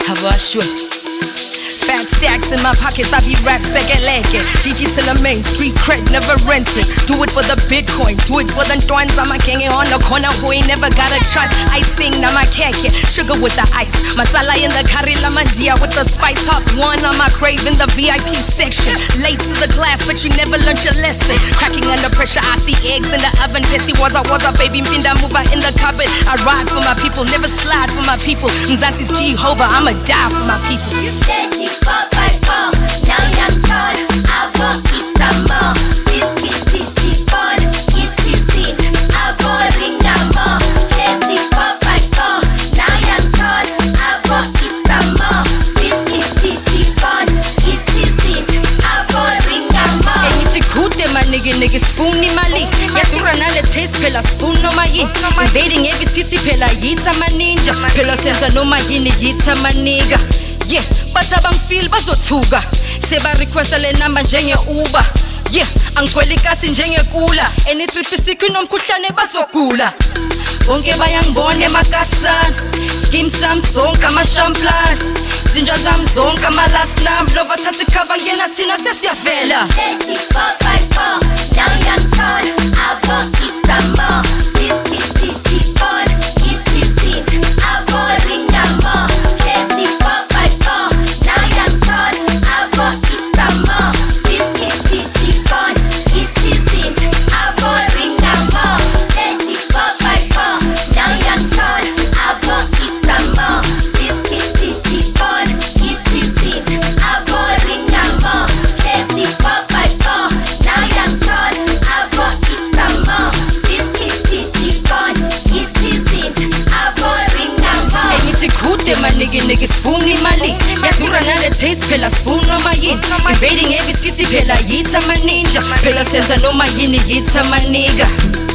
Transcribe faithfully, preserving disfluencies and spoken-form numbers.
Habashwe. Fat stacks in my pockets, I be rap second legged. G G to the main street cred, never rented. Do it for the Bitcoin, do it for the twins. I'm a king on the corner who ain't never got a chance. I sing, now my keke, sugar with the ice. Masala in the curry, lamandia with the spice. Top one on my crave in the V I P section. Late to the class, but you never learned your lesson. Cracking under pressure, I see eggs in the oven. Bessie was a was a baby, Mpinda mover in the cupboard. I ride for my people, never slide for my people. Mzansi's Jehovah, I'ma die for my people. You said you four by four, now you're tall. I won't eat some more. This is Titi Bon, it is it. I won't ring no more. Let's four by four, now you're tall. I won't eat some more. This is Titi Bon, it is it. I won't ring no more. Enithi kude manike nike spoon imali. Yadura nale taste phela spoon noma yini. Invading every city phela yitha maninja. Phela senza noma yini yitha maniga. Yeah, basabang feel bazothuka. Seba request le number njenge Uber. Yeah, angikhwela ikasi njenge kula. Enithi fisiki nomkhuhlane bazogula. Bonke bayangibona emakasana. Skim sam zonke amashamplan. Zinja zam zonke ama last number. Lova thatha cover yena thina sesiyavela. Let's four by four, now you're tall. I won't eat some more. This is Titi Bon, it is it. I won't ring no more. Let's four by four, now you're tall. I won't eat some more. This is Titi Bon, it is it. I won't ring no more. Let's four by four, now you're tall. I won't eat some more. This is Titi Bon, it is it. I won't ring no more. Let's four by four, now you're tall. I won't eat some more. This is Titi Bon, it is it. I won't ring no more. Enithi kude manike nike spoon imali. Yadura nale taste phela spoon noma yini. Invading every city phela yitha maninja. Phela senza noma yini yitha maniga.